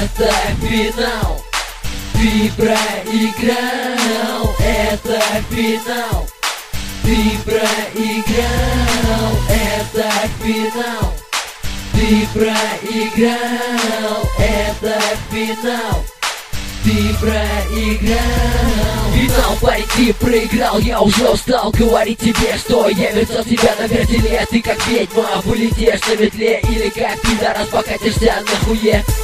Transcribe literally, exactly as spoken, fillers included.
Это финал, ты проиграл. Это финал, ты проиграл. Это финал, ты проиграл. Это финал, ты проиграл. Финал, парень, ты проиграл. Я уже устал говорить тебе, что я вертел тебя на вертеле. Ты как ведьма полетишь на метле, или как пидорас покатишься на хуе.